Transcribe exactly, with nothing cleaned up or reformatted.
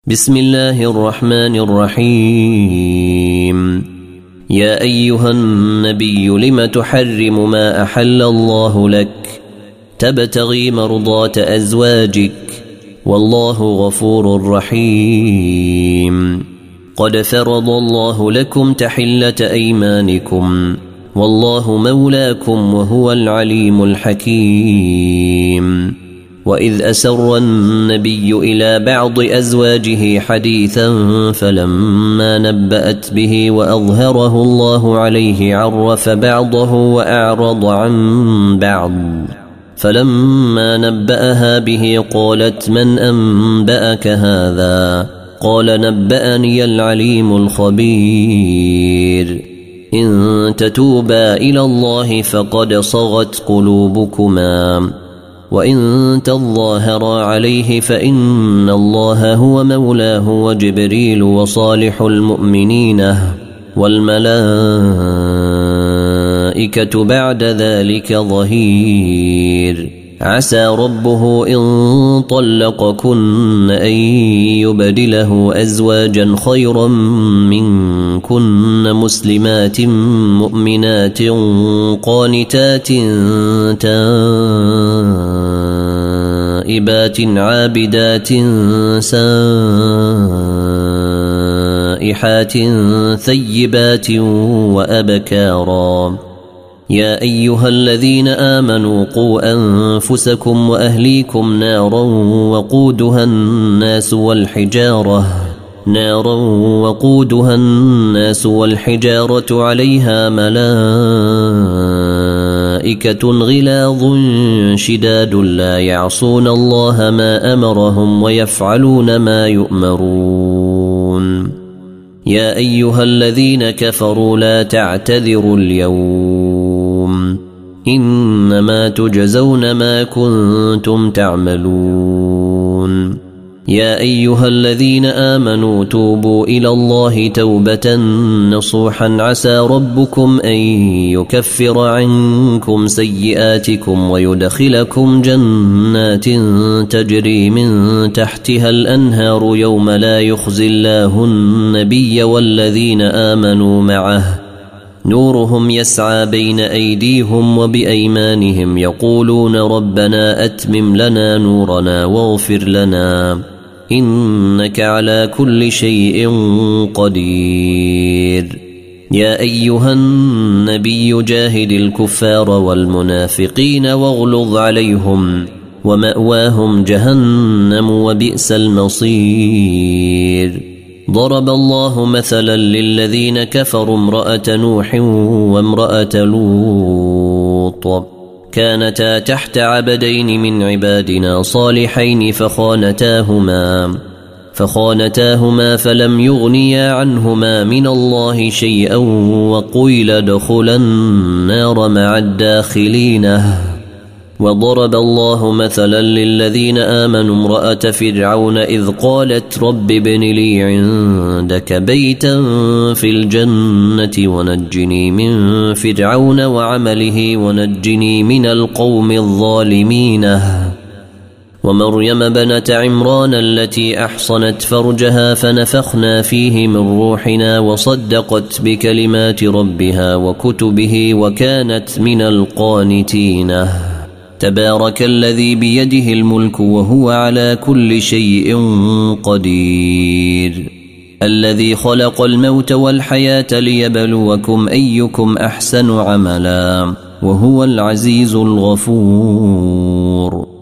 بسم الله الرحمن الرحيم. يا أيها النبي لم تحرم ما أحل الله لك تبتغي مرضات أزواجك والله غفور رحيم. قد فرض الله لكم تحلة أيمانكم والله مولاكم وهو العليم الحكيم. وإذ أسر النبي إلى بعض أزواجه حديثا فلما نبأت به وأظهره الله عليه عرف بعضه وأعرض عن بعض. فلما نبأها به قالت من أنبأك هذا؟ قال نبأني العليم الخبير. إن تتوبا إلى الله فقد صغت قلوبكما وإن تظاهرا عليه فإن الله هو مولاه وجبريل وصالح المؤمنين والملائكة بعد ذلك ظهير. عسى ربه إن طلقكن أن يبدله أزواجا خيرا منكن مسلمات مؤمنات قانتات تائبات عابدات سائحات ثيبات وأبكارا. يا أيها الذين آمنوا قوا أنفسكم وأهليكم نارا وقودها الناس والحجارة نارا وقودها الناس والحجارة عليها ملائكة غلاظ شداد لا يعصون الله ما أمرهم ويفعلون ما يؤمرون. يا أيها الذين كفروا لا تعتذروا اليوم إنما تجزون ما كنتم تعملون. يا أيها الذين آمنوا توبوا إلى الله توبة نصوحا عسى ربكم أن يكفر عنكم سيئاتكم ويدخلكم جنات تجري من تحتها الأنهار يوم لا يخزي الله النبي والذين آمنوا معه نورهم يسعى بين أيديهم وبأيمانهم يقولون ربنا أتمم لنا نورنا واغفر لنا إنك على كل شيء قدير. يا أيها النبي جاهد الكفار والمنافقين واغلظ عليهم ومأواهم جهنم وبئس المصير. ضرب الله مثلا للذين كفروا امرأة نوح وامرأة لوط كانتا تحت عبدين من عبادنا صالحين فخانتاهما فخانتاهما فلم يغنيا عنهما من الله شيئا وقيل ادخلا النار مع الداخلين. وضرب الله مثلا للذين آمنوا امرأة فرعون إذ قالت رب ابن لي عندك بيتا في الجنة ونجني من فرعون وعمله ونجني من القوم الظالمين. ومريم بنة عمران التي أحصنت فرجها فنفخنا فيه من روحنا وصدقت بكلمات ربها وكتبه وكانت من القانتين. تبارك الذي بيده الملك وهو على كل شيء قدير. الذي خلق الموت والحياة ليبلوكم أيكم أحسن عملا وهو العزيز الغفور.